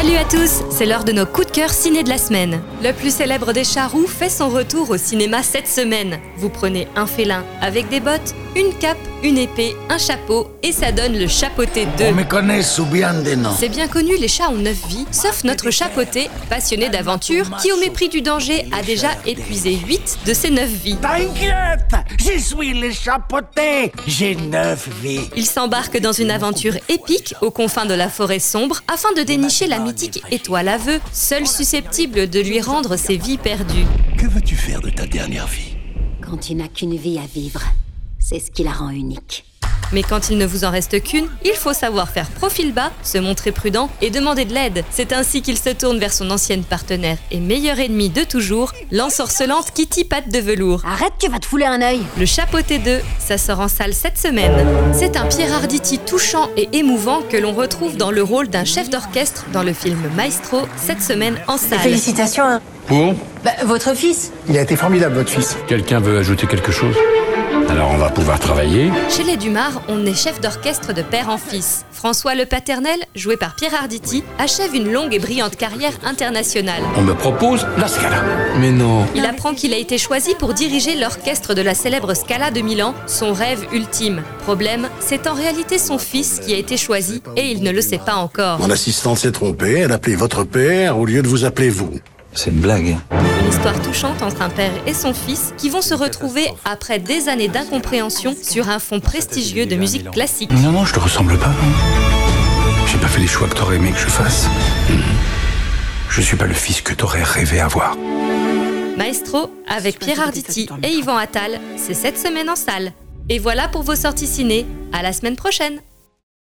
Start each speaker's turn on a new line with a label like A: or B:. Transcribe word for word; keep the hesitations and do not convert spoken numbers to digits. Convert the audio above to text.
A: Salut à tous, c'est l'heure de nos coups de cœur ciné de la semaine. Le plus célèbre des chats roux fait son retour au cinéma cette semaine. Vous prenez un félin avec des bottes, une cape, une épée, un chapeau et ça donne le chapeauté deux.
B: On me connaît sous bien des noms.
A: C'est bien connu, les chats ont neuf vies, sauf notre chapeauté, passionné d'aventure, qui au mépris du danger a déjà épuisé huit de ses neuf vies.
B: T'inquiète, je suis le chapeauté, j'ai neuf vies.
A: Il s'embarque dans une aventure épique aux confins de la forêt sombre afin de dénicher la mythique étoile à vœux, seule susceptible de lui rendre ses vies perdues.
C: Que veux-tu faire de ta dernière vie ?
D: Quand il n'a qu'une vie à vivre, c'est ce qui la rend unique.
A: Mais quand il ne vous en reste qu'une, il faut savoir faire profil bas, se montrer prudent et demander de l'aide. C'est ainsi qu'il se tourne vers son ancienne partenaire et meilleure ennemie de toujours, l'ensorcelante Kitty Patte de Velours.
D: Arrête, tu vas te fouler un œil.
A: Le Chapeauté deux, ça sort en salle cette semaine. C'est un Pierre Arditi touchant et émouvant que l'on retrouve dans le rôle d'un chef d'orchestre dans le film Maestro, cette semaine en salle.
E: Félicitations. Hein.
F: Pour ?
E: Bah, votre fils.
G: Il a été formidable, votre fils.
F: Quelqu'un veut ajouter quelque chose ? Alors on va pouvoir travailler.
A: Chez les Dumas, on est chef d'orchestre de père en fils. François le Paternel, joué par Pierre Arditi, achève une longue et brillante carrière internationale.
F: On me propose la Scala. Mais non.
A: Il apprend qu'il a été choisi pour diriger l'orchestre de la célèbre Scala de Milan, son rêve ultime. Problème, c'est en réalité son fils qui a été choisi et il ne le sait pas encore.
C: Mon assistante s'est trompée, elle a appelé votre père au lieu de vous appeler vous.
F: C'est une blague.
A: Une histoire touchante entre un père et son fils qui vont se retrouver après des années d'incompréhension sur un fond prestigieux de musique classique.
F: Non, non, je te ressemble pas. J'ai pas fait les choix que t'aurais aimé que je fasse. Je suis pas le fils que t'aurais rêvé avoir.
A: Maestro, avec Pierre Arditi et Yvan Attal, c'est cette semaine en salle. Et voilà pour vos sorties ciné. À la semaine prochaine.